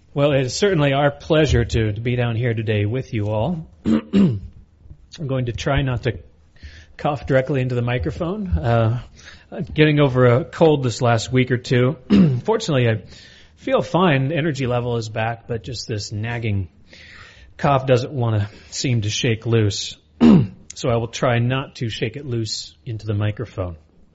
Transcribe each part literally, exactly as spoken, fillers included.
Well, it is certainly our pleasure to, to be down here today with you all. I'm going to try not to cough directly into the microphone. Uh, getting over a cold this last week or two. Fortunately, I feel fine. Energy level is back, but just this nagging cough doesn't want to seem to shake loose. So I will try not to shake it loose into the microphone.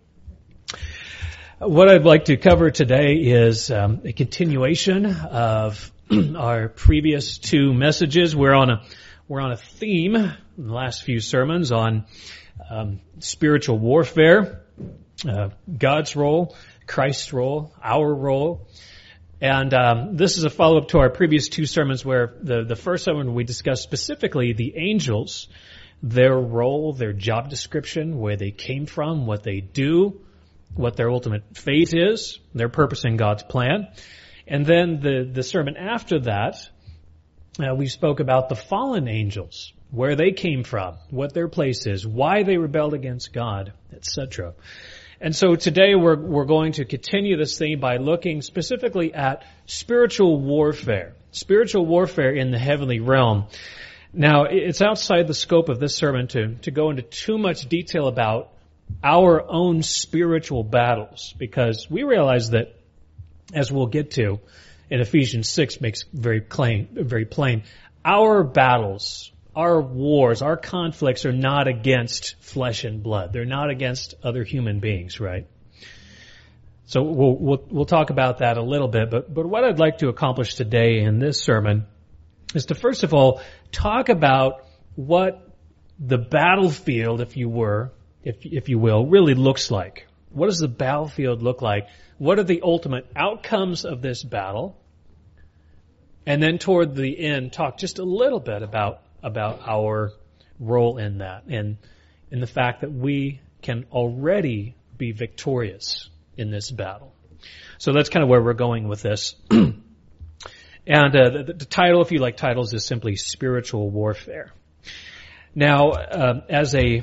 What I'd like to cover today is um, a continuation of our previous two messages. We're on a we're on a theme in the last few sermons on um, spiritual warfare, uh, God's role, Christ's role, our role, and um, this is a follow-up to our previous two sermons, where the the first sermon we discussed specifically the angels, their role, their job description, where they came from, what they do, what their ultimate fate is, their purpose in God's plan. And then the, the sermon after that, uh, we spoke about the fallen angels, where they came from, what their place is, why they rebelled against God, et cetera. And so today we're, we're going to continue this theme by looking specifically at spiritual warfare, spiritual warfare in the heavenly realm. Now, it's outside the scope of this sermon to, to go into too much detail about our own spiritual battles, because we realize that, as we'll get to in Ephesians six makes very plain, very plain, our battles, our wars, our conflicts are not against flesh and blood. They're not against other human beings, right? So we'll, we'll, we'll talk about that a little bit, but, but what I'd like to accomplish today in this sermon is to first of all talk about what the battlefield, if you were, if if you will, really looks like. What does the battlefield look like? What are the ultimate outcomes of this battle? And then toward the end, talk just a little bit about about our role in that, and in the fact that we can already be victorious in this battle. So that's kind of where we're going with this. And uh, the, the title, if you like titles, is simply Spiritual Warfare. Now, uh, as a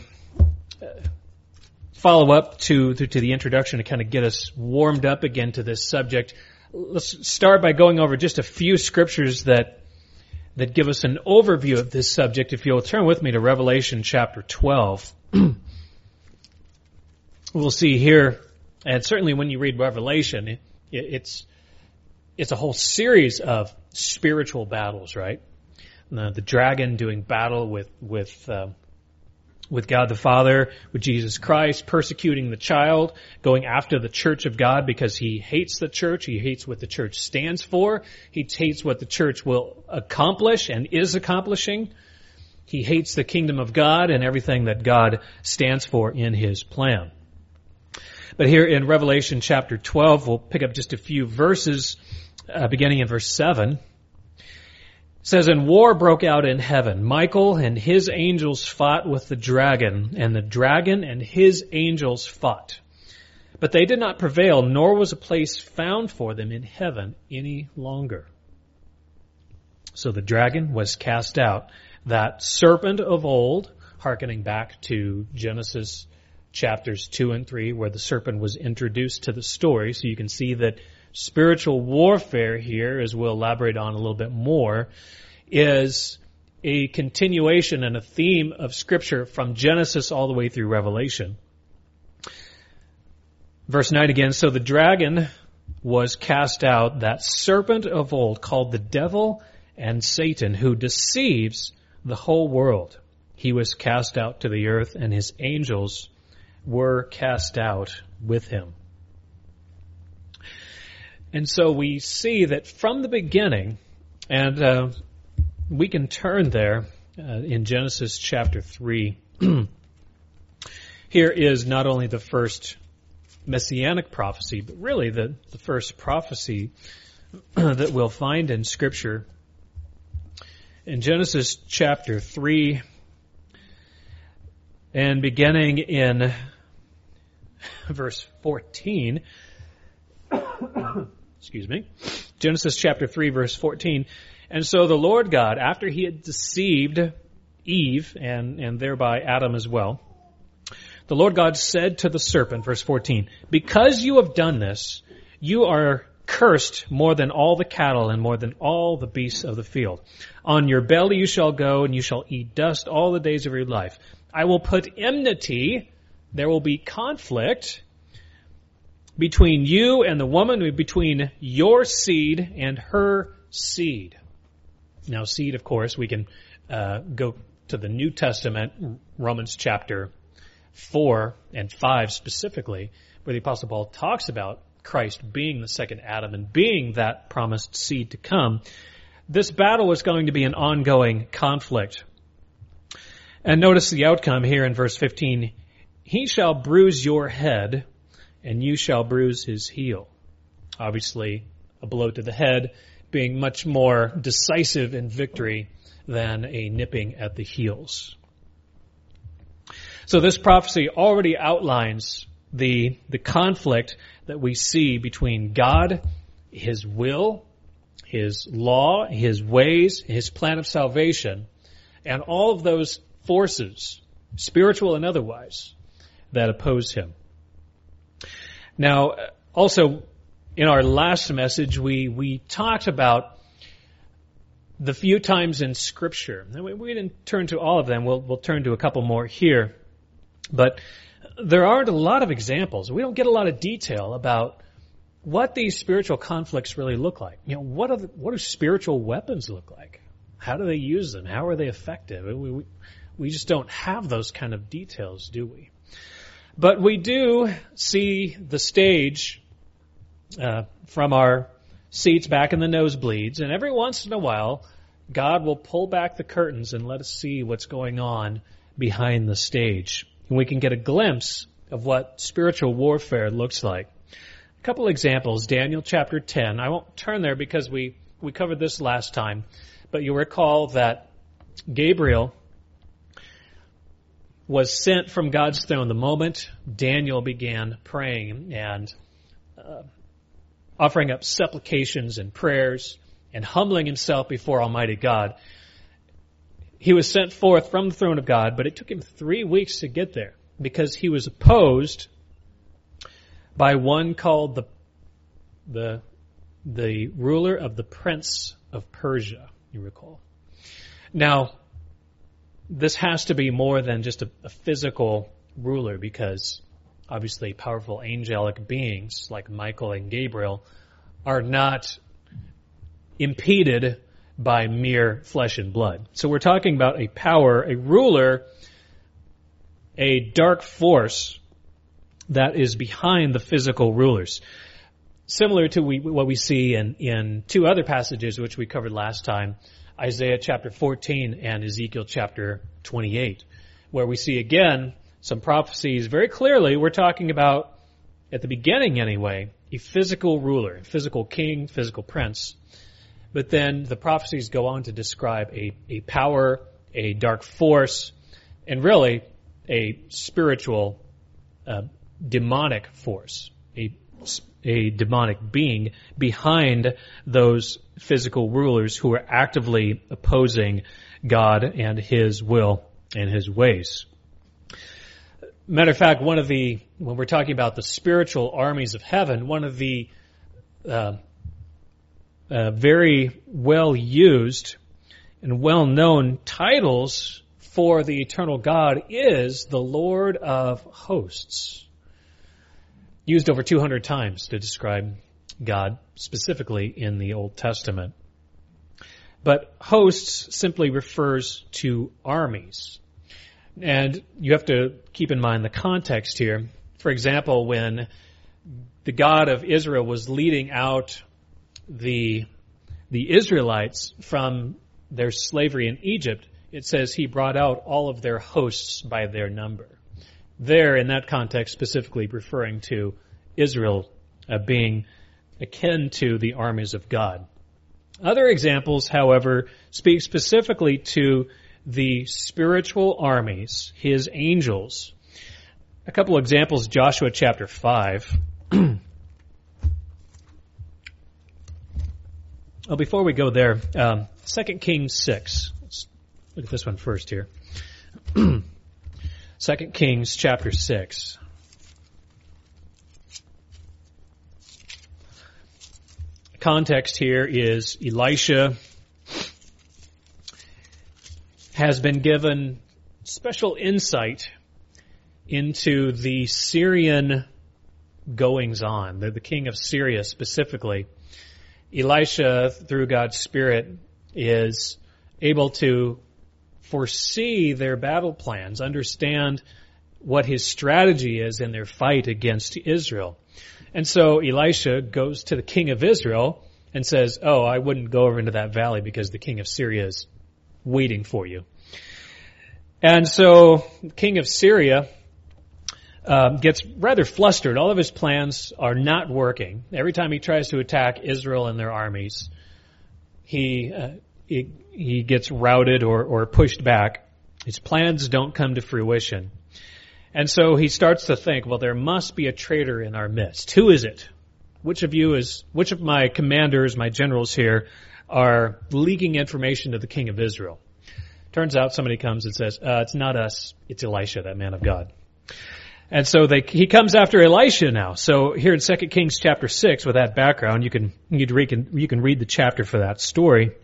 follow up to, to to the introduction to kind of get us warmed up again to this subject, let's start by going over just a few scriptures that that give us an overview of this subject. If you'll turn with me to Revelation chapter twelve, we'll see here, and certainly when you read Revelation, it, it's it's a whole series of spiritual battles, right? The, the dragon doing battle with with uh, with God the Father, with Jesus Christ, persecuting the child, going after the church of God because he hates the church, he hates what the church stands for, he hates what the church will accomplish and is accomplishing, he hates the kingdom of God and everything that God stands for in his plan. But here in Revelation chapter twelve, we'll pick up just a few verses, uh, beginning in verse seven. It says, "And war broke out in heaven. Michael and his angels fought with the dragon, and the dragon and his angels fought. But they did not prevail, nor was a place found for them in heaven any longer. So the dragon was cast out, that serpent of old," hearkening back to Genesis chapters two and three, where the serpent was introduced to the story. So you can see that spiritual warfare here, as we'll elaborate on a little bit more, is a continuation and a theme of Scripture from Genesis all the way through Revelation. Verse nine again, "So the dragon was cast out, that serpent of old, called the devil and Satan, who deceives the whole world. He was cast out to the earth, and his angels were cast out with him." And so we see that from the beginning, and uh, we can turn there uh, in Genesis chapter three. Here is not only the first messianic prophecy, but really the, the first prophecy that we'll find in Scripture. In Genesis chapter three, and beginning in verse fourteen, excuse me, Genesis chapter three, verse fourteen. "And so the Lord God, after he had deceived Eve, and, and thereby Adam as well, the Lord God said to the serpent," verse fourteen, "because you have done this, you are cursed more than all the cattle and more than all the beasts of the field. On your belly you shall go, and you shall eat dust all the days of your life. I will put enmity, there will be conflict between you and the woman, between your seed and her seed. Now, seed, of course, we can uh, go to the New Testament, Romans chapter four and five specifically, where the Apostle Paul talks about Christ being the second Adam and being that promised seed to come. This battle is going to be an ongoing conflict. And notice the outcome here in verse fifteen. He shall bruise your head, and you shall bruise his heel. Obviously, a blow to the head being much more decisive in victory than a nipping at the heels. So this prophecy already outlines the, the conflict that we see between God, His will, His law, His ways, His plan of salvation, and all of those forces, spiritual and otherwise, that oppose Him. Now, also, in our last message, we, we talked about the few times in Scripture. We, we didn't turn to all of them. We'll, we'll turn to a couple more here. But there aren't a lot of examples. We don't get a lot of detail about what these spiritual conflicts really look like. You know, what are the, what do spiritual weapons look like? How do they use them? How are they effective? We, we, we just don't have those kind of details, do we? But we do see the stage uh, from our seats back in the nosebleeds, and every once in a while, God will pull back the curtains and let us see what's going on behind the stage. And we can get a glimpse of what spiritual warfare looks like. A couple examples, Daniel chapter ten. I won't turn there because we, we covered this last time, but you'll recall that Gabriel was sent from God's throne the moment Daniel began praying and uh, offering up supplications and prayers and humbling himself before Almighty God. He was sent forth from the throne of God, but it took him three weeks to get there because he was opposed by one called the the the ruler of the prince of Persia, you recall. Now, this has to be more than just a, a physical ruler because obviously powerful angelic beings like Michael and Gabriel are not impeded by mere flesh and blood. So we're talking about a power, a ruler, a dark force that is behind the physical rulers. Similar to we, what we see in, in two other passages which we covered last time, Isaiah chapter fourteen and Ezekiel chapter twenty-eight, where we see again some prophecies very clearly. We're talking about, at the beginning anyway, a physical ruler, a physical king, physical prince. But then the prophecies go on to describe a, a power, a dark force, and really a spiritual, uh, demonic force, a, a demonic being behind those physical rulers who are actively opposing God and His will and His ways. Matter of fact, one of the, when we're talking about the spiritual armies of heaven, one of the uh, uh, very well used and well known titles for the eternal God is the Lord of Hosts, used over two hundred times to describe God, specifically in the Old Testament. But hosts simply refers to armies. And you have to keep in mind the context here. For example, when the God of Israel was leading out the, the Israelites from their slavery in Egypt, it says He brought out all of their hosts by their number. There, in that context, specifically referring to Israel uh, being akin to the armies of God. Other examples, however, speak specifically to the spiritual armies, His angels. A couple examples, Joshua chapter five. Oh, before we go there, um, Second Kings six. Let's look at this one first here. Second Kings chapter six. context here is Elisha has been given special insight into the Syrian goings-on, the, the king of Syria specifically. Elisha, through God's Spirit, is able to foresee their battle plans, understand what his strategy is in their fight against Israel. And so Elisha goes to the king of Israel and says, oh, I wouldn't go over into that valley because the king of Syria is waiting for you. And so the king of Syria uh, gets rather flustered. All of his plans are not working. Every time he tries to attack Israel and their armies, he uh, he, he gets routed or, or pushed back. His plans don't come to fruition. And so he starts to think, well, there must be a traitor in our midst. Who is it? Which of you is, which of my commanders, my generals here, are leaking information to the king of Israel? Turns out somebody comes and says, uh, it's not us, it's Elisha, that man of God. And so they, he comes after Elisha now. So here in Second Kings chapter six, with that background, you can, you can, you can read the chapter for that story.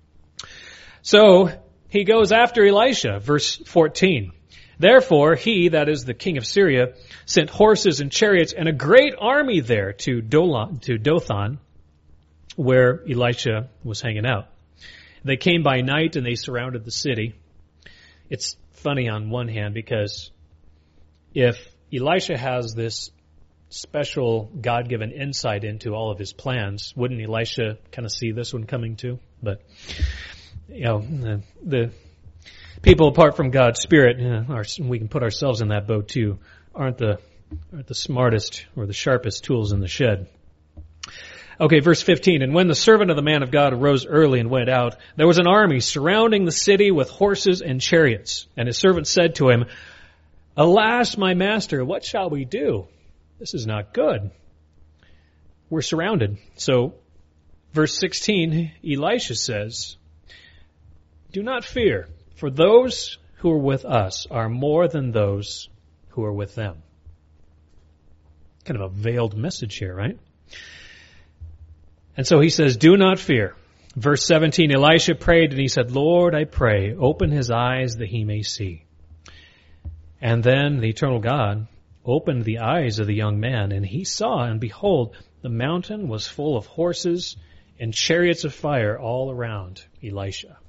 So he goes after Elisha, verse fourteen. Therefore, he, that is the king of Syria, sent horses and chariots and a great army there to Dolan, to Dothan, where Elisha was hanging out. They came by night and they surrounded the city. It's funny on one hand because if Elisha has this special God-given insight into all of his plans, wouldn't Elisha kind of see this one coming too? But, you know, the, the people apart from God's Spirit, you know, are, we can put ourselves in that boat too, aren't the aren't the smartest or the sharpest tools in the shed. Okay, verse fifteen, and when the servant of the man of God arose early and went out, there was an army surrounding the city with horses and chariots. And his servant said to him, Alas, my master, what shall we do? This is not good. We're surrounded. So, verse sixteen, Elisha says, Do not fear, for those who are with us are more than those who are with them. Kind of a veiled message here, right? And so he says, do not fear. Verse seventeen, Elisha prayed and he said, Lord, I pray, open his eyes that he may see. And then the eternal God opened the eyes of the young man, and he saw, and behold, the mountain was full of horses and chariots of fire all around Elisha.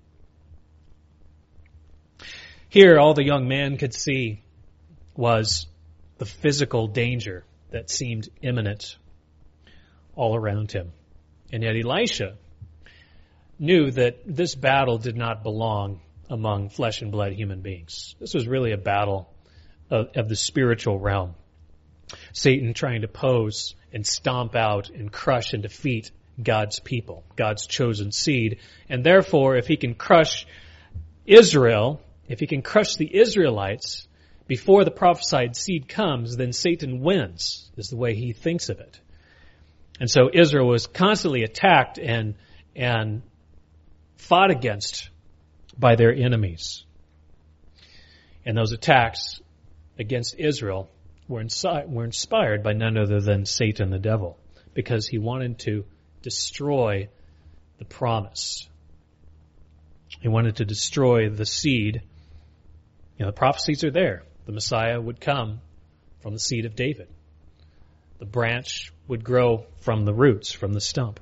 Here, all the young man could see was the physical danger that seemed imminent all around him. And yet Elisha knew that this battle did not belong among flesh and blood human beings. This was really a battle of, of the spiritual realm. Satan trying to pose and stomp out and crush and defeat God's people, God's chosen seed. And therefore, if he can crush Israel, if he can crush the Israelites before the prophesied seed comes, then Satan wins, is the way he thinks of it. And so Israel was constantly attacked and and fought against by their enemies. And those attacks against Israel were, insi- were inspired by none other than Satan the devil, because he wanted to destroy the promise. He wanted to destroy the seed. You know, the prophecies are there. The Messiah would come from the seed of David. The branch would grow from the roots, from the stump.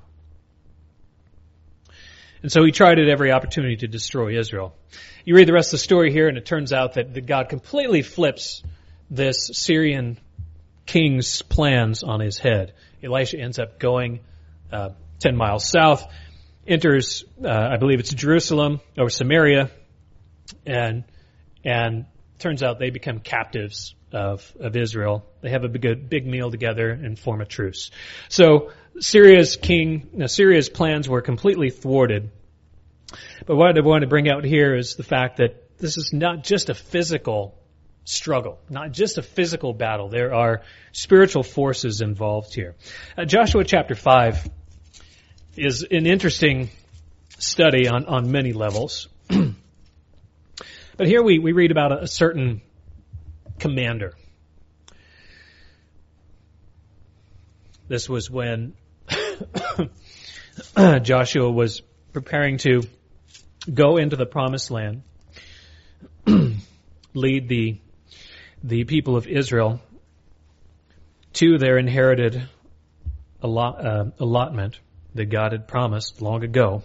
And so he tried at every opportunity to destroy Israel. You read the rest of the story here, and it turns out that, that God completely flips this Syrian king's plans on his head. Elisha ends up going uh, ten miles south, enters, uh, I believe it's Jerusalem, or Samaria, and and turns out they become captives of, of Israel. They have a big, big meal together and form a truce. So Syria's king, no, Syria's plans were completely thwarted. But what I want to bring out here is the fact that this is not just a physical struggle, not just a physical battle. There are spiritual forces involved here. Uh, Joshua chapter five is an interesting study on, on many levels. But here we, we read about a, a certain commander. This was when Joshua was preparing to go into the promised land, lead the the people of Israel to their inherited allot, uh, allotment that God had promised long ago.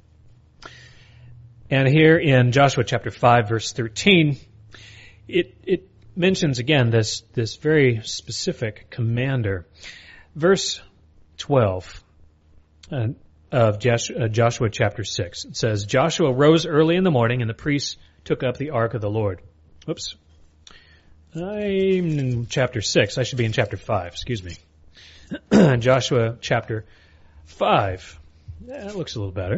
And here in Joshua chapter five, verse thirteen, it it mentions again this this very specific commander. Verse twelve uh, of Joshua, uh, Joshua chapter six, it says, Joshua rose early in the morning, and the priests took up the ark of the Lord. Whoops. I'm in chapter six. I should be in chapter five. Excuse me. Joshua chapter five. That looks a little better.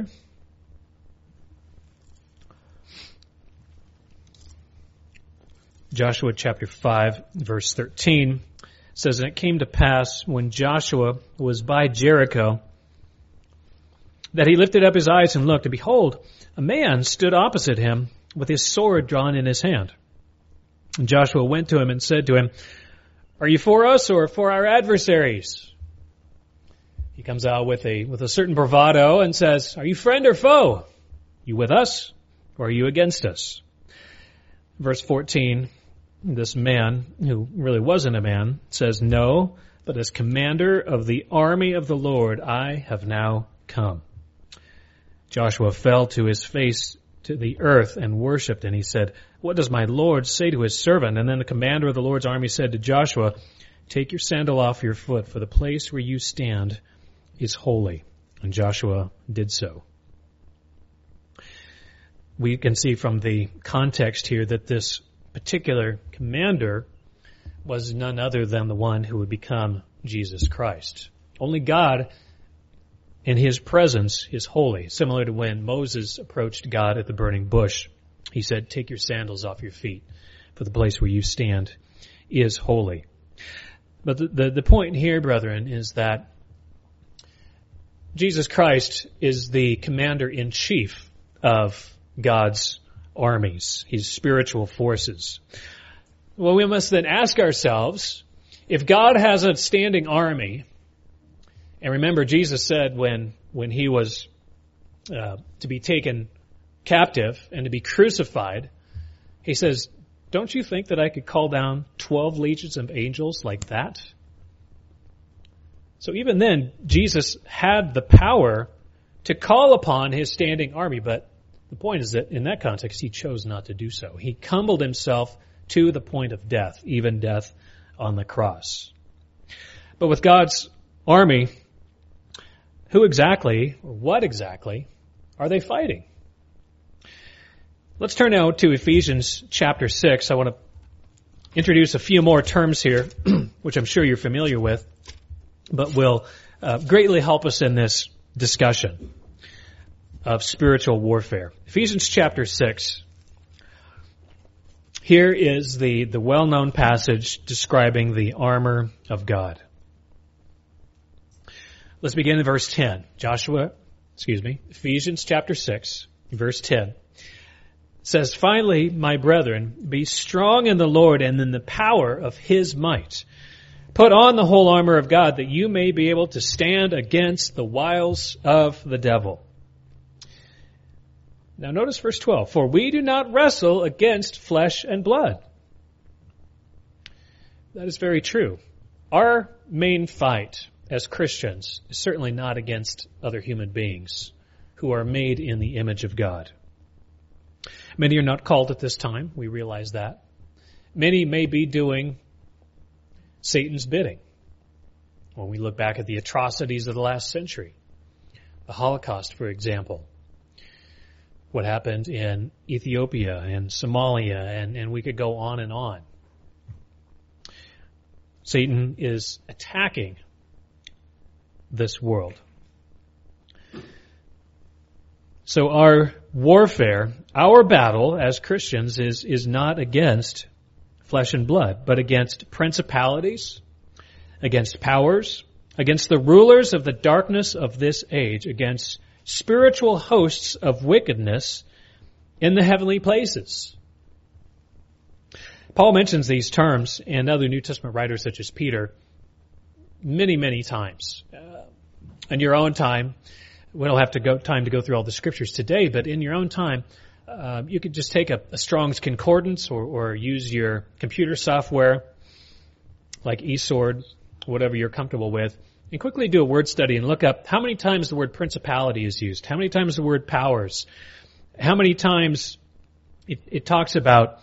Joshua chapter five, verse thirteen says, And it came to pass when Joshua was by Jericho that he lifted up his eyes and looked, and behold, a man stood opposite him with his sword drawn in his hand. And Joshua went to him and said to him, Are you for us or for our adversaries? He comes out with a with a certain bravado and says, Are you friend or foe? You with us or are you against us? Verse fourteen, this man, who really wasn't a man, says, No, but as commander of the army of the Lord, I have now come. Joshua fell to his face to the earth and worshipped, and he said, What does my Lord say to his servant? And then the commander of the Lord's army said to Joshua, Take your sandal off your foot, for the place where you stand is holy. And Joshua did so. We can see from the context here that this particular commander was none other than the one who would become Jesus Christ. Only God in his presence is holy, similar to when Moses approached God at the burning bush. He said, Take your sandals off your feet, for the place where you stand is holy. But the, the, the point here, brethren, is that Jesus Christ is the commander-in-chief of God's armies, his spiritual forces. Well, we must then ask ourselves, if God has a standing army, and remember Jesus said when, when he was uh, to be taken captive and to be crucified, he says, don't you think that I could call down twelve legions of angels like that? So even then, Jesus had the power to call upon his standing army, but the point is that in that context, he chose not to do so. He humbled himself to the point of death, even death on the cross. But with God's army, who exactly, or what exactly, are they fighting? Let's turn now to Ephesians chapter six. I want to introduce a few more terms here, which I'm sure you're familiar with, but will uh, greatly help us in this discussion of spiritual warfare. Ephesians chapter six. Here is the, the well-known passage describing the armor of God. Let's begin in verse ten. Joshua, excuse me, Ephesians chapter six, verse ten. Says, Finally, my brethren, be strong in the Lord and in the power of his might. Put on the whole armor of God that you may be able to stand against the wiles of the devil. Now notice verse twelve. For we do not wrestle against flesh and blood. That is very true. Our main fight as Christians is certainly not against other human beings who are made in the image of God. Many are not called at this time. We realize that. Many may be doing Satan's bidding. When we look back at the atrocities of the last century, the Holocaust, for example, what happened in Ethiopia and Somalia, and, and we could go on and on. Satan is attacking this world. So our warfare, our battle as Christians is, is not against flesh and blood, but against principalities, against powers, against the rulers of the darkness of this age, against spiritual hosts of wickedness in the heavenly places. Paul mentions these terms and other New Testament writers such as Peter many, many times. Uh, in your own time, we don't have to go time to go through all the scriptures today, but in your own time, uh, you could just take a, a Strong's Concordance or, or use your computer software like eSword, whatever you're comfortable with, and quickly do a word study and look up how many times the word principality is used, how many times the word powers, how many times it, it talks about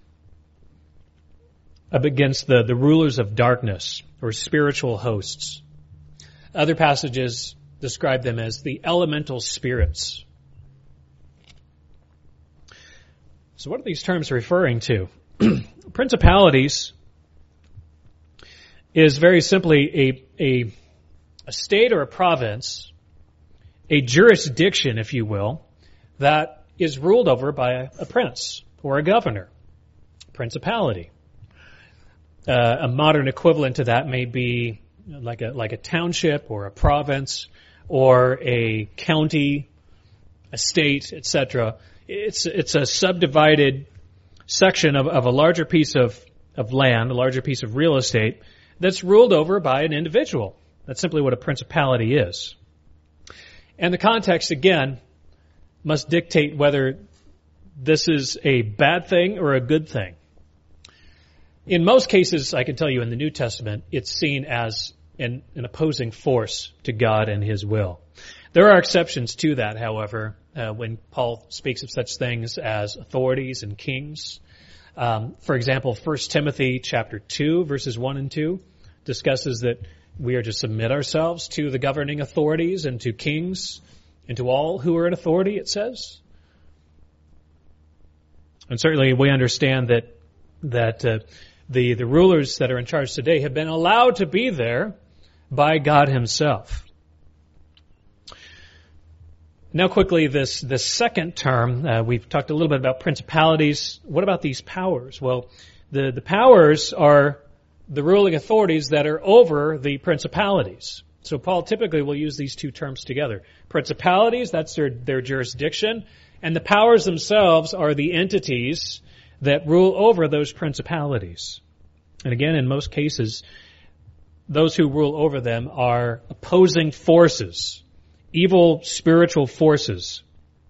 up against the, the rulers of darkness or spiritual hosts. Other passages describe them as the elemental spirits. So what are these terms referring to? Principalities is very simply a, a, a state or a province, a jurisdiction, if you will, that is ruled over by a, a prince or a governor. Principality. Uh, a modern equivalent to that may be like a like a township or a province or a county, a state, et cetera. It's it's a subdivided section of, of a larger piece of, of land, a larger piece of real estate that's ruled over by an individual. That's simply what a principality is. And the context, again, must dictate whether this is a bad thing or a good thing. In most cases, I can tell you in the New Testament, it's seen as an, an opposing force to God and His will. There are exceptions to that, however, uh, when Paul speaks of such things as authorities and kings. Um, for example, First Timothy chapter two, verses one and two, discusses that we are to submit ourselves to the governing authorities and to kings and to all who are in authority, it says. And certainly we understand that that uh, the, the rulers that are in charge today have been allowed to be there by God Himself. Now quickly, this, this second term, uh, we've talked a little bit about principalities. What about these powers? Well, the, the powers are the ruling authorities that are over the principalities. So Paul typically will use these two terms together. Principalities, that's their, their jurisdiction, and the powers themselves are the entities that rule over those principalities. And again, in most cases, those who rule over them are opposing forces, evil spiritual forces.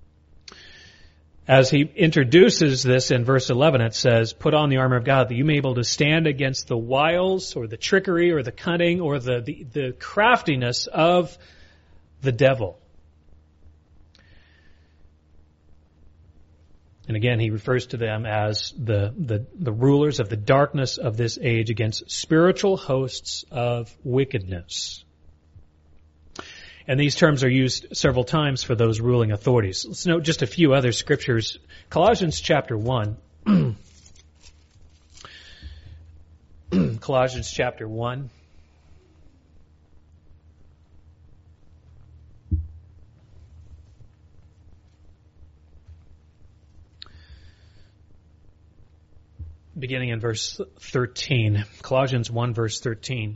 As he introduces this in verse eleven, it says, "Put on the armor of God that you may be able to stand against the wiles or the trickery or the cunning or the, the, the craftiness of the devil." And again, he refers to them as the, the, the rulers of the darkness of this age against spiritual hosts of wickedness. And these terms are used several times for those ruling authorities. Let's note just a few other scriptures. Colossians chapter one. Colossians chapter one. Beginning in verse thirteen. Colossians one verse thirteen.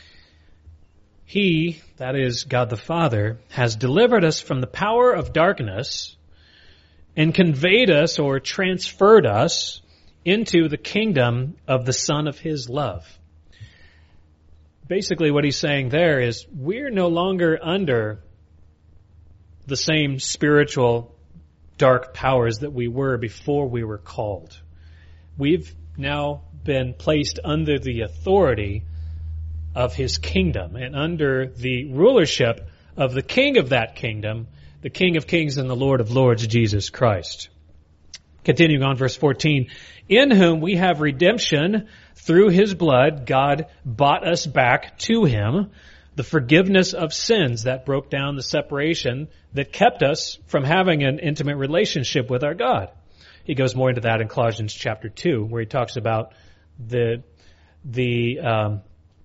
He, that is God the Father, has delivered us from the power of darkness and conveyed us or transferred us into the kingdom of the Son of His love. Basically what he's saying there is we're no longer under the same spiritual dark powers that we were before we were called. We've now been placed under the authority of His kingdom and under the rulership of the King of that kingdom, the King of kings and the Lord of lords, Jesus Christ. Continuing on, verse fourteen, "In whom we have redemption through His blood. God bought us back to Him, the forgiveness of sins," that broke down the separation that kept us from having an intimate relationship with our God. He goes more into that in Colossians chapter two, where he talks about the the um,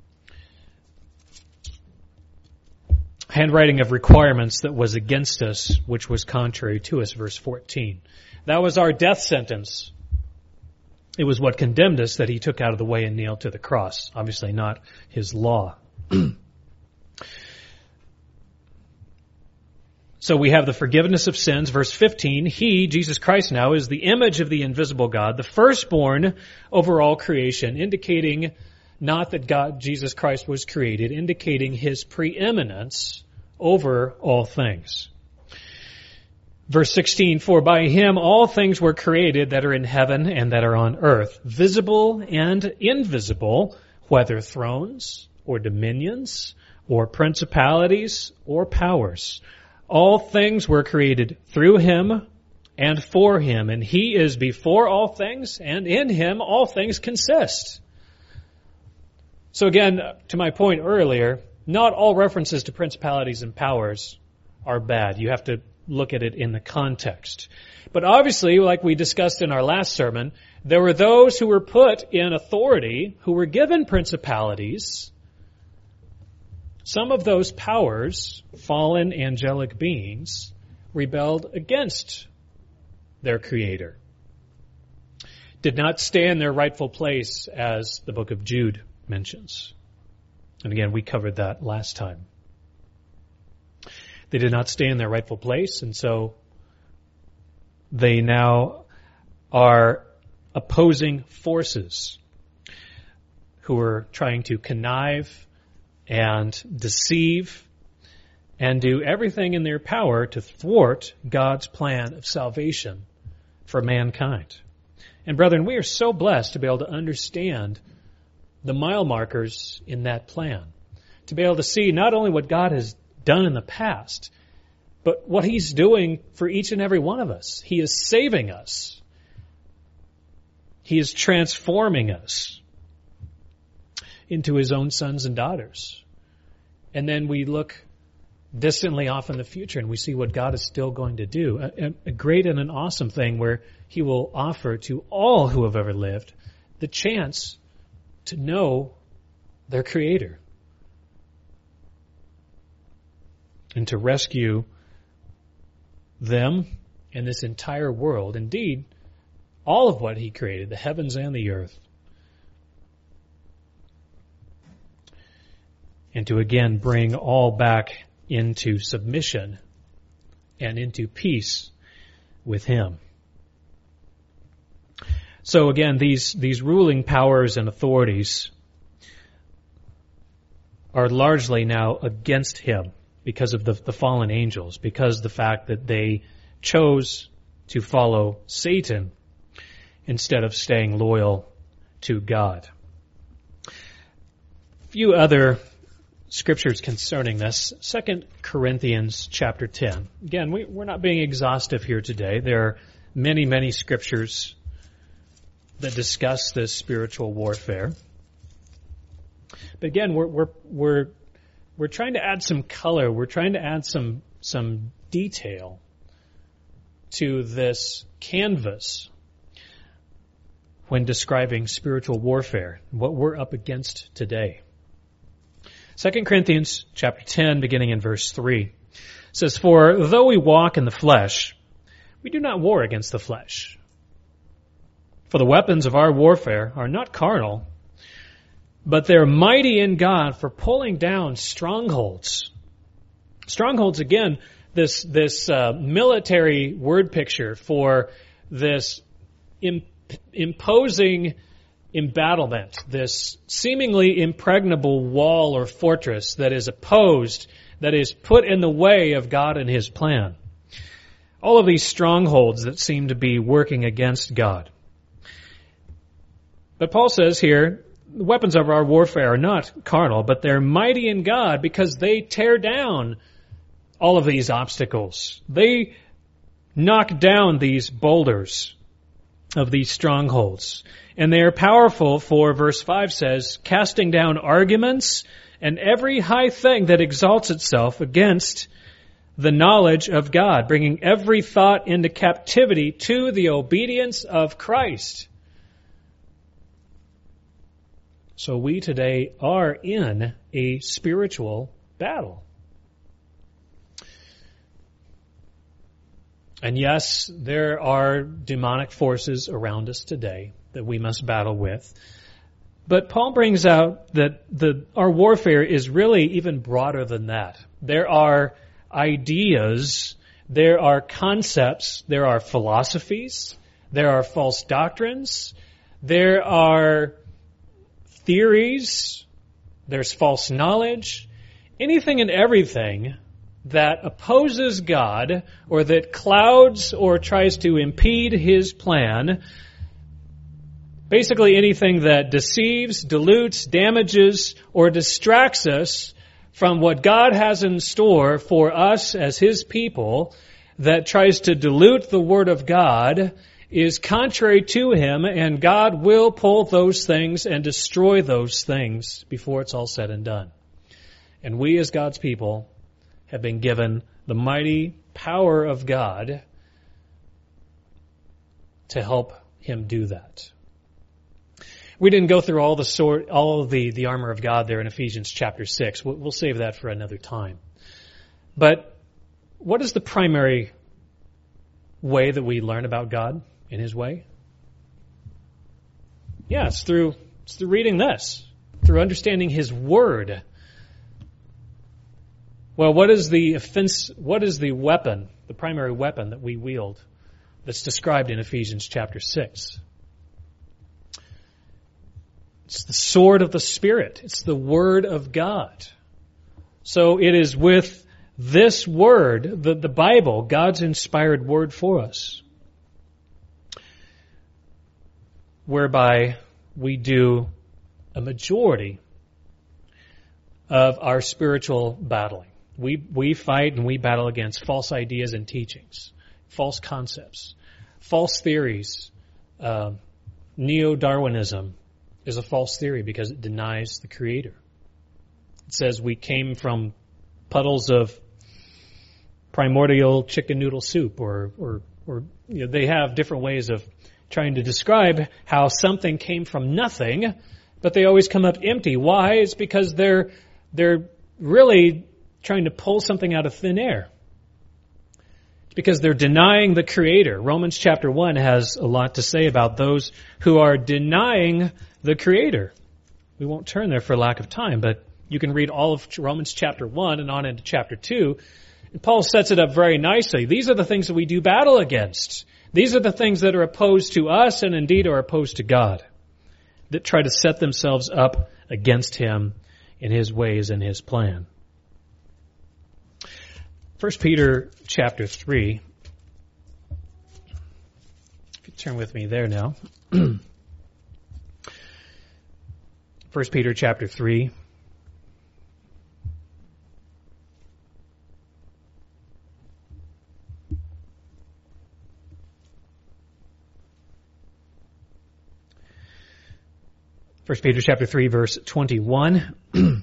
handwriting of requirements that was against us, which was contrary to us, verse fourteen. That was our death sentence. It was what condemned us that He took out of the way and nailed to the cross. Obviously not His law. So we have the forgiveness of sins. Verse fifteen, He, Jesus Christ now, is the image of the invisible God, the firstborn over all creation, indicating not that God, Jesus Christ, was created, indicating His preeminence over all things. Verse sixteen, for by him all things were created that are in heaven and that are on earth, visible and invisible, whether thrones or dominions or principalities or powers. All things were created through him and for him, and he is before all things, and in him all things consist. So again, to my point earlier, not all references to principalities and powers are bad. You have to look at it in the context. But obviously, like we discussed in our last sermon, there were those who were put in authority, who were given principalities. Some of those powers, fallen angelic beings, rebelled against their Creator. Did not stay in their rightful place, as the book of Jude mentions. And again, we covered that last time. They did not stay in their rightful place, and so they now are opposing forces who are trying to connive and deceive and do everything in their power to thwart God's plan of salvation for mankind. And brethren, we are so blessed to be able to understand the mile markers in that plan, to be able to see not only what God has done in the past, but what He's doing for each and every one of us. He is saving us. He is transforming us into His own sons and daughters. And then we look distantly off in the future and we see what God is still going to do. A, a great and an awesome thing where He will offer to all who have ever lived the chance to know their Creator and to rescue them and this entire world, indeed, all of what He created, the heavens and the earth, and to again bring all back into submission and into peace with Him. So again, these, these ruling powers and authorities are largely now against Him because of the, the fallen angels, because of the fact that they chose to follow Satan instead of staying loyal to God. A few other scriptures concerning this. Second Corinthians chapter ten. Again, we, we're not being exhaustive here today. There are many, many scriptures that discuss this spiritual warfare. But again, we're we're we're we're trying to add some color. We're trying to add some some detail to this canvas when describing spiritual warfare, what we're up against today. Second Corinthians chapter ten, beginning in verse three, says, "For though we walk in the flesh, we do not war against the flesh. For the weapons of our warfare are not carnal, but they're mighty in God for pulling down strongholds." Strongholds, again, this this uh, military word picture for this imp- imposing embattlement, this seemingly impregnable wall or fortress that is opposed, that is put in the way of God and His plan. All of these strongholds that seem to be working against God. But Paul says here, the weapons of our warfare are not carnal, but they're mighty in God because they tear down all of these obstacles. They knock down these boulders of these strongholds. And they are powerful for, verse five says, casting down arguments and every high thing that exalts itself against the knowledge of God, bringing every thought into captivity to the obedience of Christ. So we today are in a spiritual battle. And yes, there are demonic forces around us today that we must battle with. But Paul brings out that the, our warfare is really even broader than that. There are ideas, there are concepts, there are philosophies, there are false doctrines, there are theories, there's false knowledge, anything and everything that opposes God or that clouds or tries to impede His plan, basically anything that deceives, dilutes, damages, or distracts us from what God has in store for us as His people, that tries to dilute the Word of God, is contrary to Him, and God will pull those things and destroy those things before it's all said and done. And we as God's people have been given the mighty power of God to help Him do that. We didn't go through all the sort, all of the, the armor of God there in Ephesians chapter six. We'll, we'll save that for another time. But what is the primary way that we learn about God in His way? Yeah, it's through, it's through reading this, through understanding His Word. Well, what is the offense, what is the weapon, the primary weapon that we wield that's described in Ephesians chapter six? It's the sword of the Spirit. It's the Word of God. So it is with this Word, the, the Bible, God's inspired Word for us, whereby we do a majority of our spiritual battling. We we fight and we battle against false ideas and teachings, false concepts, false theories. Uh, Neo-Darwinism is a false theory because it denies the Creator. It says we came from puddles of primordial chicken noodle soup, or or or you know, they have different ways of trying to describe how something came from nothing, but they always come up empty. Why? It's because they're they're really trying to pull something out of thin air. It's because they're denying the Creator. Romans chapter one has a lot to say about those who are denying the Creator. We won't turn there for lack of time, but you can read all of Romans chapter one and on into chapter two. And Paul sets it up very nicely. These are the things that we do battle against. These are the things that are opposed to us and indeed are opposed to God, that try to set themselves up against Him in His ways and His plan. First Peter chapter three. If you turn with me there now. First Peter chapter three. First Peter chapter three, verse twenty-one.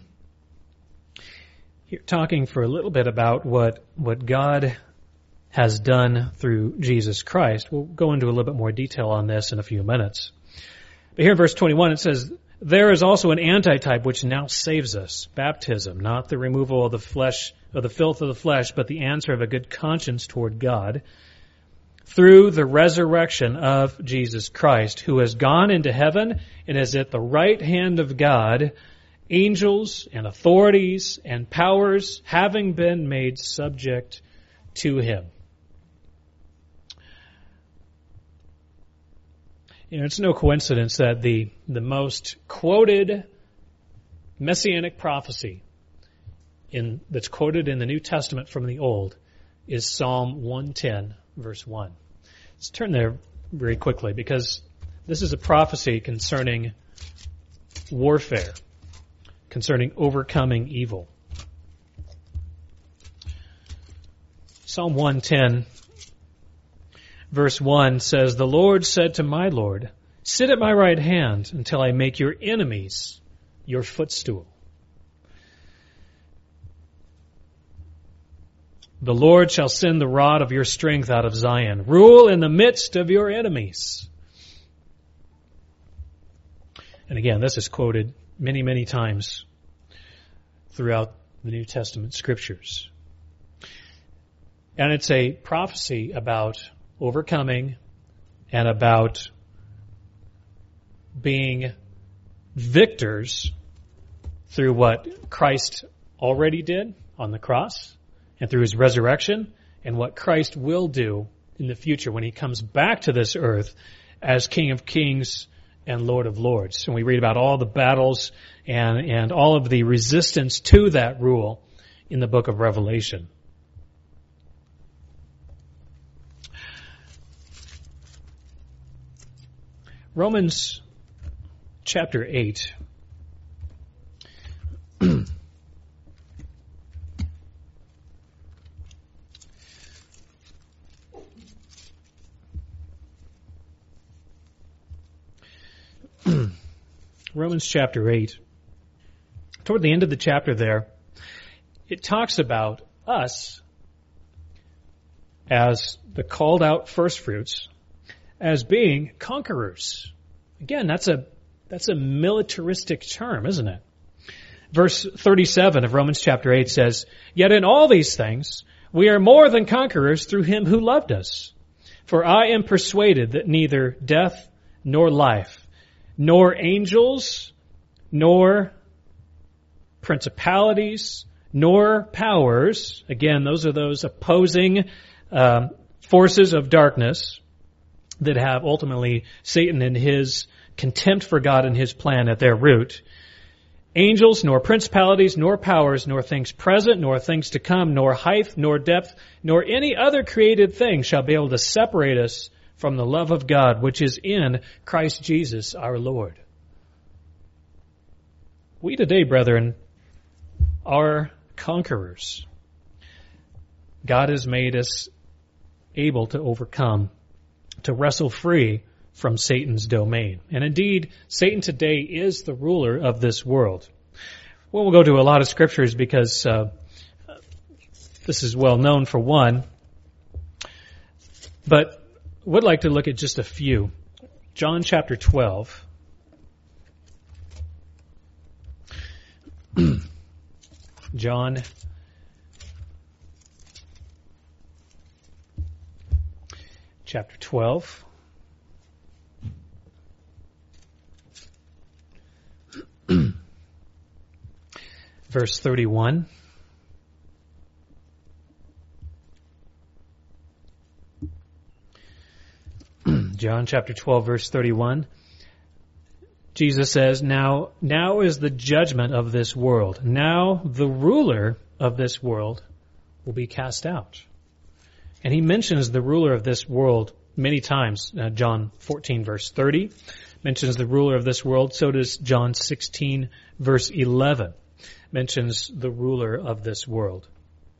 Here, talking for a little bit about what, what God has done through Jesus Christ. We'll go into a little bit more detail on this in a few minutes. But here in verse twenty-one it says, there is also an antitype which now saves us, baptism, not the removal of the flesh, of the filth of the flesh, but the answer of a good conscience toward God, through the resurrection of Jesus Christ, who has gone into heaven and is at the right hand of God, angels and authorities and powers having been made subject to Him. You know, it's no coincidence that the, the most quoted messianic prophecy in, that's quoted in the New Testament from the Old is Psalm one ten, verse one. Let's turn there very quickly, because this is a prophecy concerning warfare, concerning overcoming evil. Psalm one ten, verse one says, the Lord said to my Lord, sit at my right hand until I make your enemies your footstool. The Lord shall send the rod of your strength out of Zion. Rule in the midst of your enemies. And again, this is quoted many, many times throughout the New Testament scriptures. And it's a prophecy about overcoming and about being victors through what Christ already did on the cross and through His resurrection, and what Christ will do in the future when He comes back to this earth as King of Kings and Lord of Lords. And we read about all the battles and, and all of the resistance to that rule in the book of Revelation. Romans chapter eight. Romans chapter eight. Toward the end of the chapter there, it talks about us as the called out first fruits, as being conquerors. Again, that's a that's a militaristic term, isn't it? Verse thirty-seven of Romans chapter eight says, "Yet in all these things we are more than conquerors through him who loved us. For I am persuaded that neither death nor life, nor angels, nor principalities, nor powers," again, those are those opposing um, forces of darkness that have ultimately Satan and his contempt for God and his plan at their root. "Angels, nor principalities, nor powers, nor things present, nor things to come, nor height, nor depth, nor any other created thing shall be able to separate us from the love of God, which is in Christ Jesus our Lord." We today, brethren, are conquerors. God has made us able to overcome, to wrestle free from Satan's domain. And indeed, Satan today is the ruler of this world. Well, we'll go to a lot of scriptures because uh, this is well known for one, but would like to look at just a few. John chapter twelve. John chapter twelve. Verse thirty-one. John chapter twelve, verse thirty-one. Jesus says, now, now is the judgment of this world. Now the ruler of this world will be cast out. And he mentions the ruler of this world many times. Uh, John fourteen, verse thirty mentions the ruler of this world. So does John sixteen, verse eleven, mentions the ruler of this world.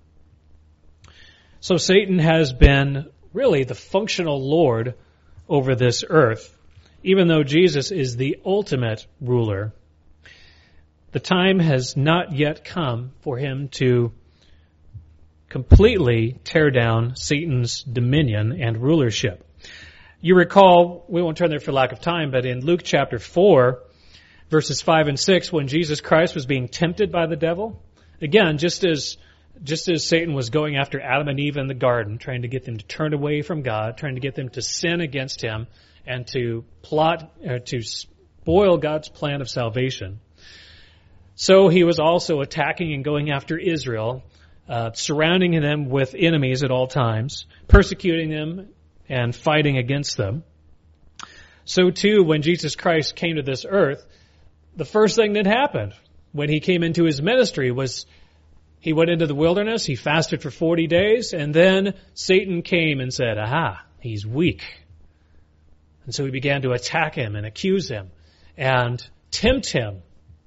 So Satan has been really the functional Lord over this earth, even though Jesus is the ultimate ruler. The time has not yet come for him to completely tear down Satan's dominion and rulership. You recall, we won't turn there for lack of time, but in Luke chapter four, verses five and six, when Jesus Christ was being tempted by the devil, again, just as just as Satan was going after Adam and Eve in the garden, trying to get them to turn away from God, trying to get them to sin against him, and to plot, or to spoil God's plan of salvation. So he was also attacking and going after Israel, uh, surrounding them with enemies at all times, persecuting them and fighting against them. So too, when Jesus Christ came to this earth, the first thing that happened when he came into his ministry was he went into the wilderness, he fasted for forty days, and then Satan came and said, aha, he's weak. And so he began to attack him and accuse him and tempt him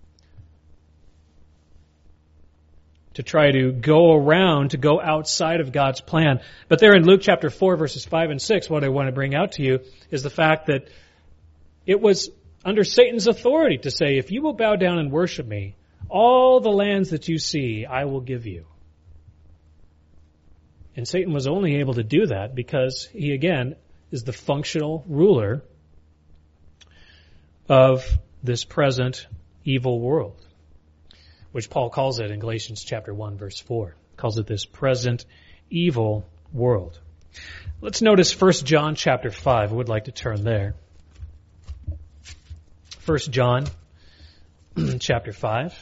to try to go around, to go outside of God's plan. But there in Luke chapter four, verses five and six, what I want to bring out to you is the fact that it was under Satan's authority to say, if you will bow down and worship me, all the lands that you see, I will give you. And Satan was only able to do that because he, again, is the functional ruler of this present evil world, which Paul calls it in Galatians chapter one, verse four. Calls it this present evil world. Let's notice First John chapter five. I would like to turn there. First John chapter five.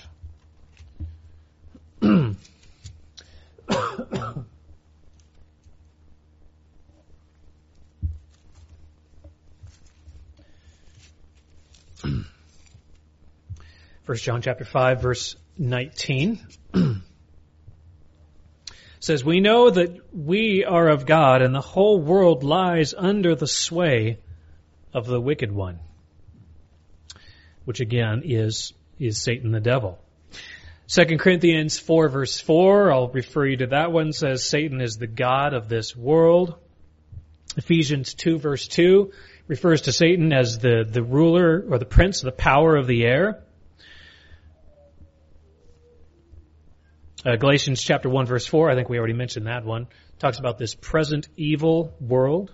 First John chapter five, verse nineteen says, we know that we are of God, and the whole world lies under the sway of the wicked one. which again is, is Satan the devil. Second Corinthians four verse four, I'll refer you to that one, says Satan is the god of this world. Ephesians two verse two refers to Satan as the, the ruler or the prince of the power of the air. Uh, Galatians chapter one verse four, I think we already mentioned that one, talks about this present evil world.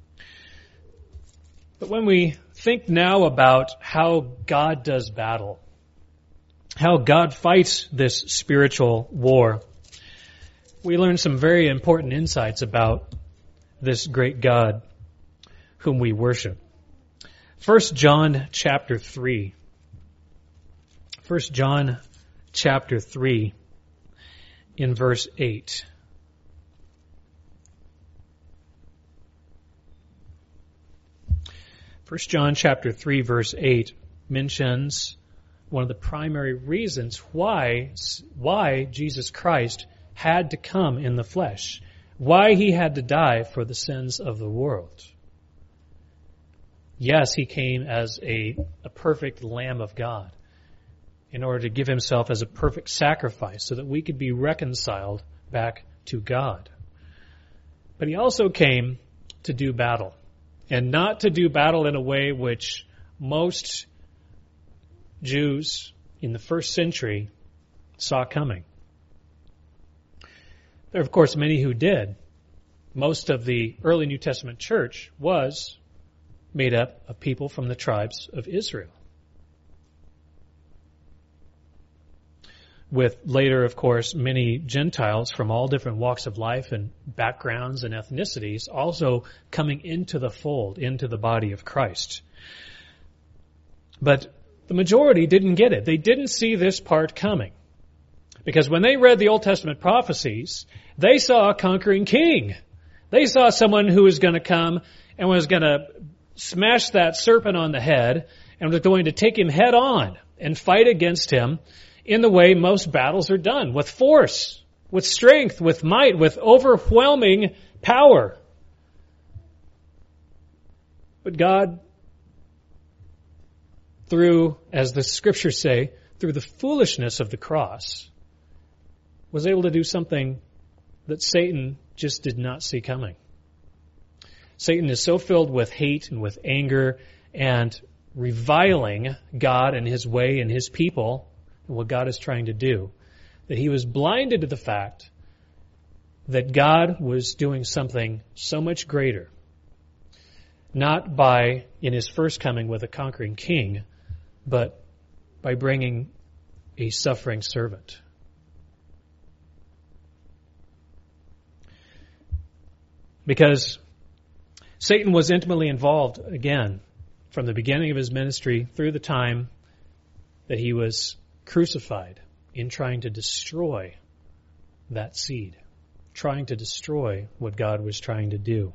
But when we think now about how God does battle, how God fights this spiritual war, we learn some very important insights about this great God whom we worship. First John chapter three. First John chapter three in verse eight. First John chapter three verse eight mentions one of the primary reasons why, why Jesus Christ had to come in the flesh, why he had to die for the sins of the world. Yes, he came as a, a perfect Lamb of God in order to give himself as a perfect sacrifice so that we could be reconciled back to God. But he also came to do battle, and not to do battle in a way which most Jews in the first century saw coming. There are, of course, many who did. Most of the early New Testament church was made up of people from the tribes of Israel. With later, of course, many Gentiles from all different walks of life and backgrounds and ethnicities also coming into the fold, into the body of Christ. But the majority didn't get it. They didn't see this part coming. Because when they read the Old Testament prophecies, they saw a conquering king. They saw someone who was going to come and was going to smash that serpent on the head and was going to take him head on and fight against him in the way most battles are done, with force, with strength, with might, with overwhelming power. But God, through, as the scriptures say, through the foolishness of the cross, was able to do something that Satan just did not see coming. Satan is so filled with hate and with anger and reviling God and his way and his people and what God is trying to do, that he was blinded to the fact that God was doing something so much greater, not by, in his first coming with a conquering king, but by bringing a suffering servant. Because Satan was intimately involved, again, from the beginning of his ministry through the time that he was crucified, in trying to destroy that seed, trying to destroy what God was trying to do.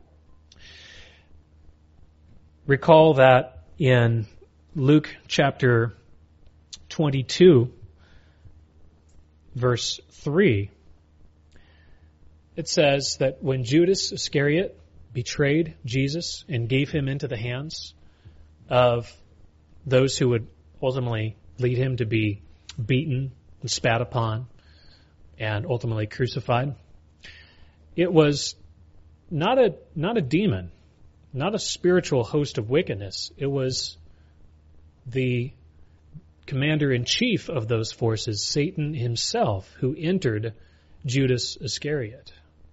Recall that in Luke chapter twenty-two, verse three, it says that when Judas Iscariot betrayed Jesus and gave him into the hands of those who would ultimately lead him to be beaten and spat upon and ultimately crucified, it was not a not a demon, not a spiritual host of wickedness. It was the commander-in-chief of those forces, Satan himself, who entered Judas Iscariot.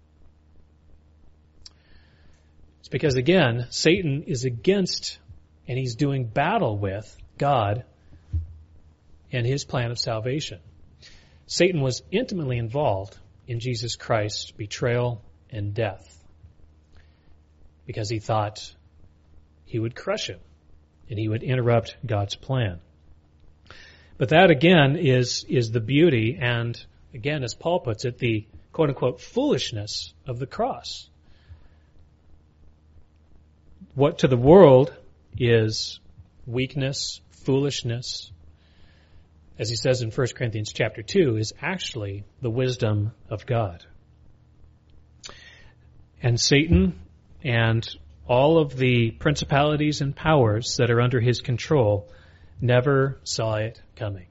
It's because, again, Satan is against and he's doing battle with God and his plan of salvation. Satan was intimately involved in Jesus Christ's betrayal and death because he thought he would crush him and he would interrupt God's plan. But that, again, is, is the beauty and, again, as Paul puts it, the quote-unquote foolishness of the cross. What to the world is weakness, foolishness, as he says in First Corinthians chapter two, is actually the wisdom of God. And Satan and all of the principalities and powers that are under his control, never saw it coming.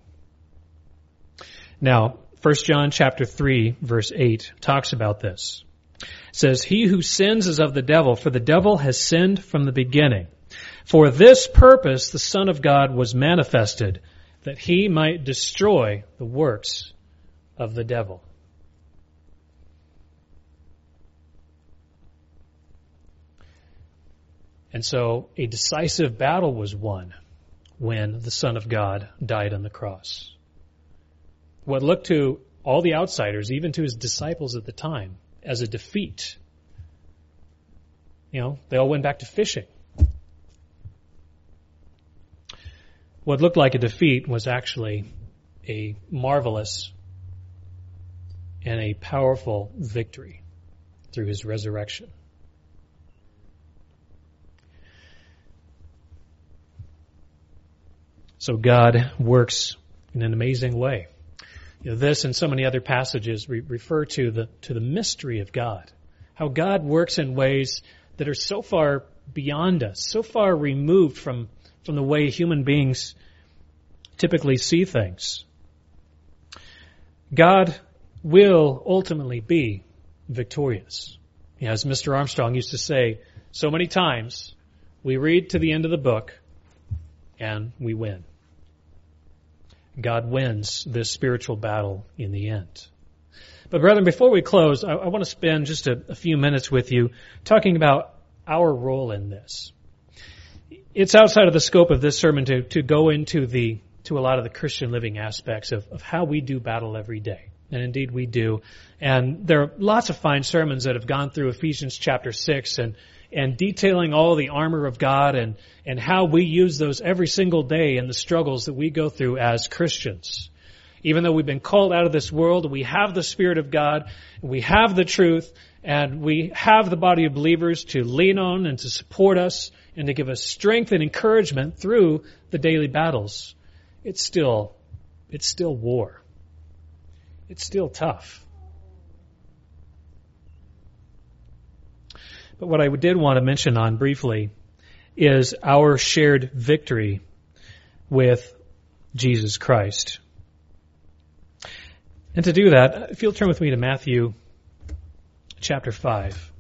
Now, First John chapter three, verse eight talks about this. It says, "He who sins is of the devil, for the devil has sinned from the beginning. For this purpose the Son of God was manifested, that he might destroy the works of the devil." And so a decisive battle was won when the Son of God died on the cross. What looked to all the outsiders, even to his disciples at the time, as a defeat. You know, they all went back to fishing. What looked like a defeat was actually a marvelous and a powerful victory through his resurrection. So God works in an amazing way. You know, this and so many other passages re- refer to the to the mystery of God. How God works in ways that are so far beyond us, so far removed from, from the way human beings typically see things. God will ultimately be victorious. You know, as Mister Armstrong used to say so many times, we read to the end of the book and we win. God wins this spiritual battle in the end. But brethren, before we close, I, I want to spend just a, a few minutes with you talking about our role in this. It's outside of the scope of this sermon to, to go into the to a lot of the Christian living aspects of, of how we do battle every day. And indeed we do. And there are lots of fine sermons that have gone through Ephesians chapter six and and detailing all the armor of God and, and how we use those every single day in the struggles that we go through as Christians. Even though we've been called out of this world, we have the Spirit of God, we have the truth, and we have the body of believers to lean on and to support us and to give us strength and encouragement through the daily battles. It's still, it's still war. It's still tough. But what I did want to mention on briefly is our shared victory with Jesus Christ. And to do that, if you'll turn with me to Matthew chapter five.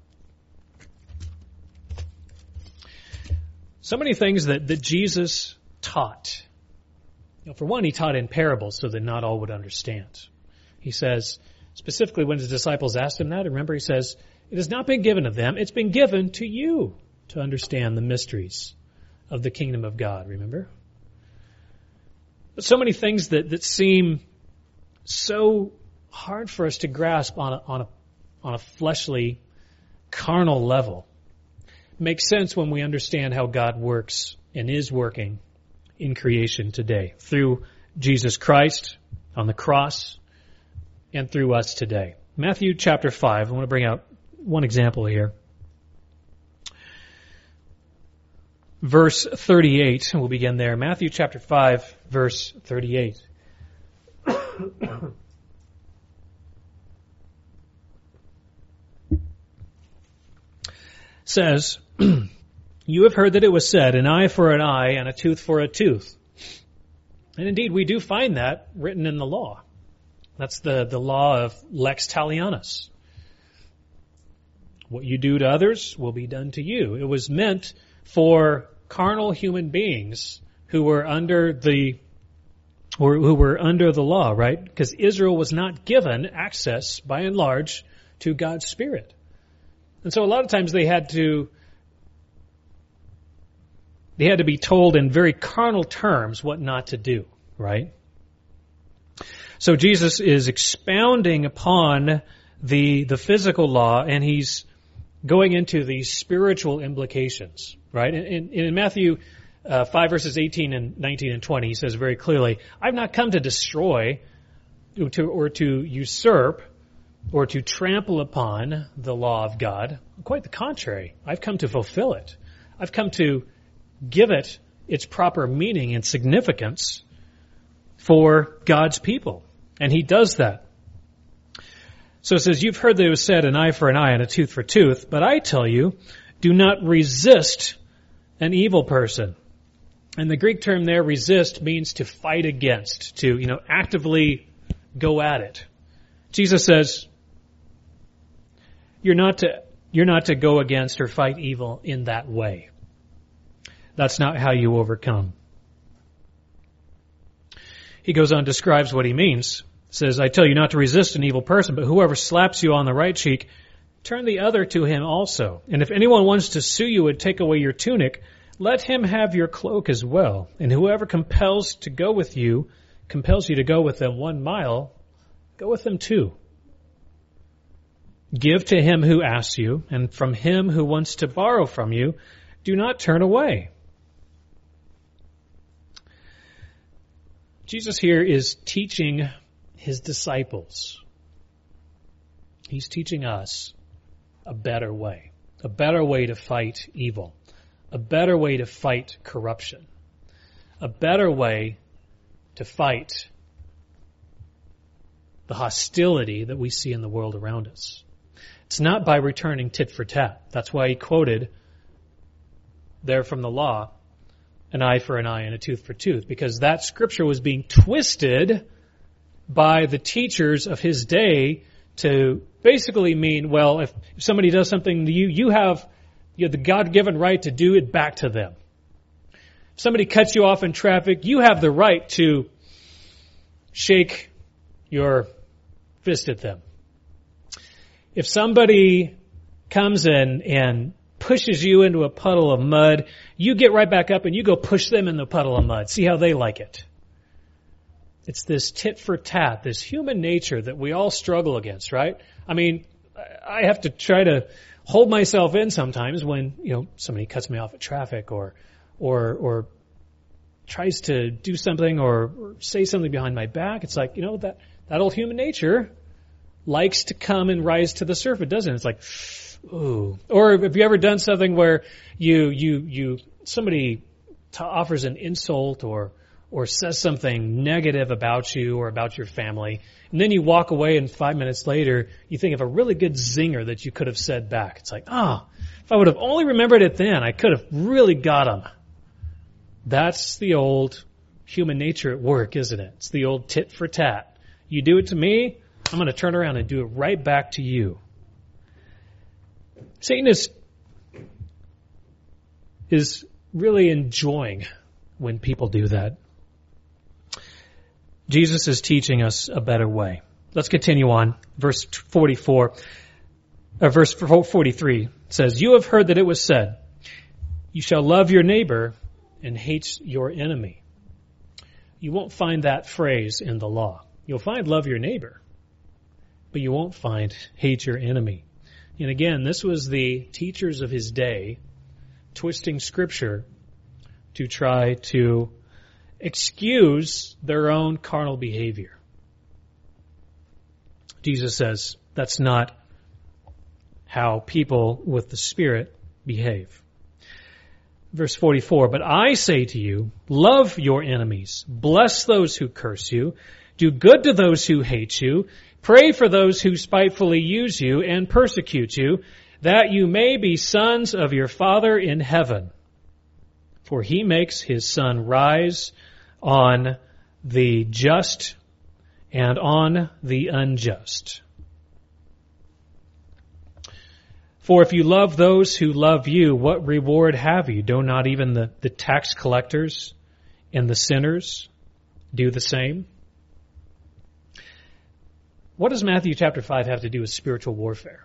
So many things that, that Jesus taught. You know, for one, he taught in parables so that not all would understand. He says, specifically when his disciples asked him that, remember he says, "It has not been given to them, it's been given to you to understand the mysteries of the kingdom of God," remember? But so many things that, that seem so hard for us to grasp on a, on a, on a fleshly, carnal level make sense when we understand how God works and is working in creation today through Jesus Christ on the cross and through us today. Matthew chapter five, I want to bring out one example here. Verse thirty-eight, we'll begin there. Matthew chapter five, verse thirty-eight. Says, "You have heard that it was said, an eye for an eye and a tooth for a tooth." And indeed, we do find that written in the law. That's the, the law of lex talionis. What you do to others will be done to you. It was meant for carnal human beings who were under the or who were under the law, right? Because Israel was not given access, by and large, to God's Spirit. And so a lot of times they had to they had to be told in very carnal terms what not to do, right? So Jesus is expounding upon the the physical law, and he's going into the spiritual implications, right? In, in, in Matthew uh, five, verses eighteen and nineteen and twenty, he says very clearly, "I've not come to destroy to, or to usurp or to trample upon the law of God. Quite the contrary. I've come to fulfill it. I've come to give it its proper meaning and significance for God's people." And he does that. So it says, "You've heard that it was said, an eye for an eye and a tooth for a tooth. But I tell you, do not resist an evil person. And the Greek term there, resist, means to fight against, to, you know, actively go at it. Jesus says, you're not to, you're not to go against or fight evil in that way. That's not how you overcome. He goes on and describes what he means. He says, I tell you not to resist an evil person, but whoever slaps you on the right cheek, turn the other to him also. And if anyone wants to sue you and take away your tunic, let him have your cloak as well. And whoever compels to go with you, compels you to go with them one mile, go with them two. Give to him who asks you, and from him who wants to borrow from you, do not turn away. Jesus here is teaching his disciples. He's teaching us a better way, a better way to fight evil, a better way to fight corruption, a better way to fight the hostility that we see in the world around us. It's not by returning tit for tat. That's why he quoted there from the law, an eye for an eye and a tooth for tooth, because that scripture was being twisted by the teachers of his day to basically mean, well, if, if somebody does something to you, you have, you have the God-given right to do it back to them. If somebody cuts you off in traffic, you have the right to shake your fist at them. If somebody comes in and pushes you into a puddle of mud, you get right back up and you go push them in the puddle of mud. See how they like it. It's this tit for tat, this human nature that we all struggle against, right? I mean, I have to try to hold myself in sometimes when, you know, somebody cuts me off at traffic or, or, or tries to do something or, or say something behind my back. It's like, you know, that, that old human nature likes to come and rise to the surface, doesn't it? It's like, ooh. Or have you ever done something where you, you, you, somebody t- offers an insult or, or says something negative about you or about your family, and then you walk away and five minutes later you think of a really good zinger that you could have said back. It's like, oh, if I would have only remembered it then, I could have really got him. That's the old human nature at work, isn't it? It's the old tit for tat. You do it to me, I'm going to turn around and do it right back to you. Satan is, is really enjoying when people do that. Jesus is teaching us a better way. Let's continue on. Verse forty-four, or verse forty-three says, you have heard that it was said, you shall love your neighbor and hate your enemy. You won't find that phrase in the law. You'll find love your neighbor, but you won't find hate your enemy. And again, this was the teachers of his day twisting Scripture to try to excuse their own carnal behavior. Jesus says that's not how people with the Spirit behave. Verse forty-four, but I say to you, love your enemies, bless those who curse you, do good to those who hate you, pray for those who spitefully use you and persecute you, that you may be sons of your Father in heaven. For he makes his sun rise on the just and on the unjust. For if you love those who love you, what reward have you? Do not even the, the tax collectors and the sinners do the same? What does Matthew chapter five have to do with spiritual warfare?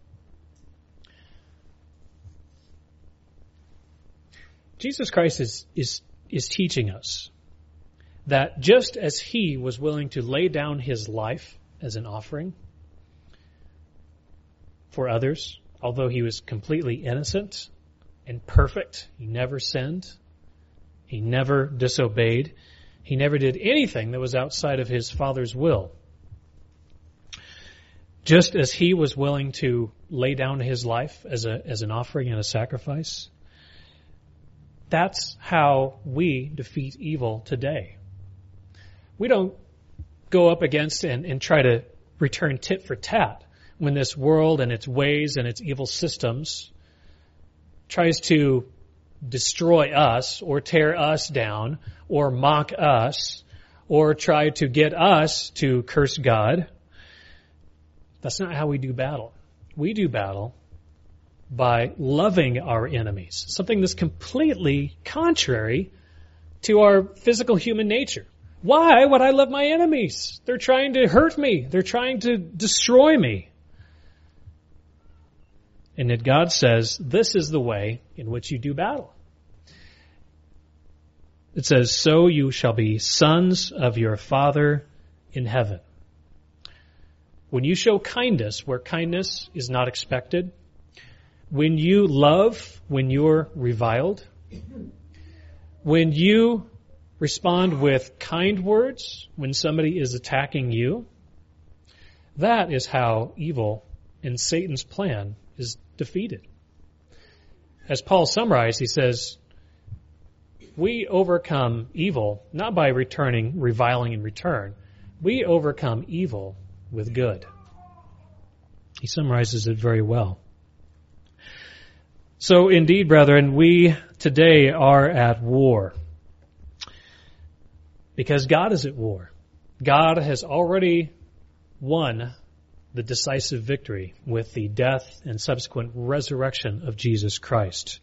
Jesus Christ is, is, is teaching us that just as he was willing to lay down his life as an offering for others, although he was completely innocent and perfect, he never sinned, he never disobeyed, he never did anything that was outside of his Father's will. Just as he was willing to lay down his life as a as an offering and a sacrifice, that's how we defeat evil today. We don't go up against and, and try to return tit for tat when this world and its ways and its evil systems tries to destroy us or tear us down or mock us or try to get us to curse God. That's not how we do battle. We do battle by loving our enemies, something that's completely contrary to our physical human nature. Why would I love my enemies? They're trying to hurt me. They're trying to destroy me. And yet God says, this is the way in which you do battle. It says, so you shall be sons of your Father in heaven. When you show kindness where kindness is not expected, when you love when you're reviled, when you respond with kind words when somebody is attacking you, that is how evil and Satan's plan is defeated. As Paul summarized, he says, we overcome evil not by returning, reviling in return. We overcome evil with good. He summarizes it very well. So indeed, brethren, we today are at war. Because God is at war. God has already won the decisive victory with the death and subsequent resurrection of Jesus Christ.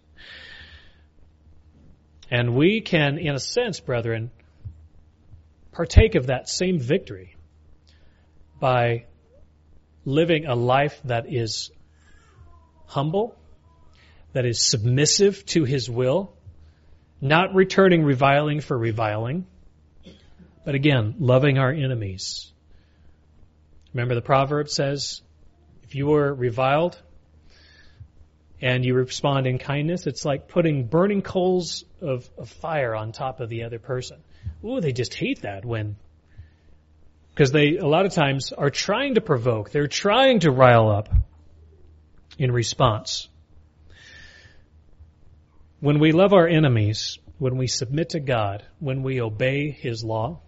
And we can, in a sense, brethren, partake of that same victory by living a life that is humble, that is submissive to His will, not returning reviling for reviling, but again, loving our enemies. Remember the proverb says, if you are reviled and you respond in kindness, it's like putting burning coals of, of fire on top of the other person. Ooh, they just hate that when, because they a lot of times are trying to provoke. They're trying to rile up in response. When we love our enemies, when we submit to God, when we obey His law,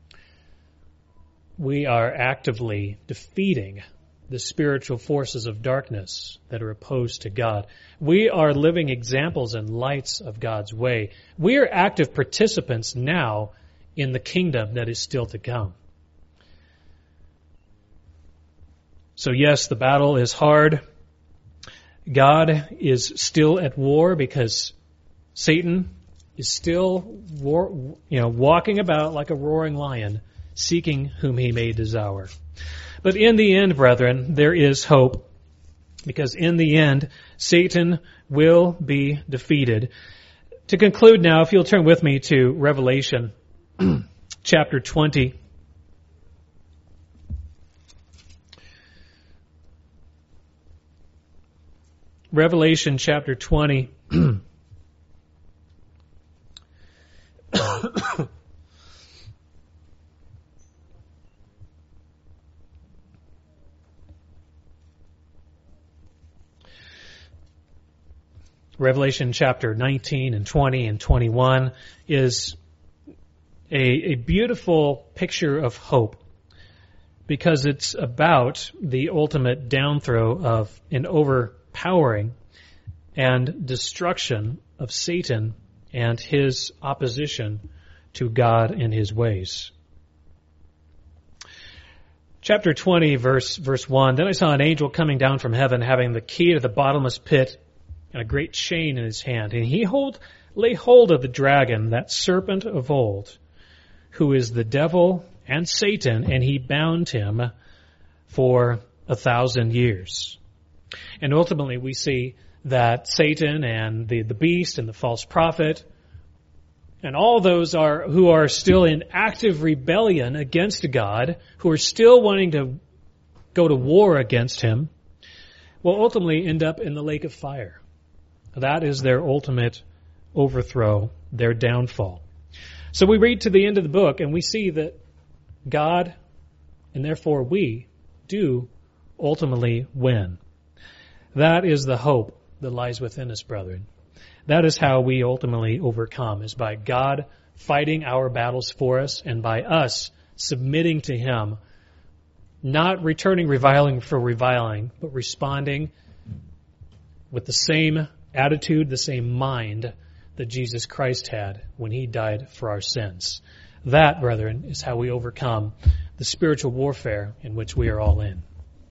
we are actively defeating the spiritual forces of darkness that are opposed to God. We are living examples and lights of God's way. We are active participants now in the kingdom that is still to come. So yes, the battle is hard. God is still at war because Satan is still war, you know, walking about like a roaring lion, seeking whom he may devour. But in the end, brethren, there is hope, because in the end, Satan will be defeated. To conclude now, if you'll turn with me to Revelation chapter twenty. Revelation chapter twenty. Revelation chapter nineteen and twenty and twenty-one is a, a beautiful picture of hope, because it's about the ultimate downthrow of an overpowering and destruction of Satan and his opposition to God and His ways. Chapter twenty, verse verse one, Then I saw an angel coming down from heaven, having the key to the bottomless pit and a great chain in his hand. And he hold, lay hold of the dragon, that serpent of old, who is the devil and Satan, and he bound him for a thousand years. And ultimately we see that Satan and the, the beast and the false prophet and all those are who are still in active rebellion against God, who are still wanting to go to war against Him, will ultimately end up in the lake of fire. That is their ultimate overthrow, their downfall. So we read to the end of the book and we see that God, and therefore we, do ultimately win. That is the hope that lies within us, brethren. That is how we ultimately overcome, is by God fighting our battles for us and by us submitting to Him, not returning reviling for reviling, but responding with the same attitude, the same mind that Jesus Christ had when he died for our sins. That, brethren, is how we overcome the spiritual warfare in which we are all in.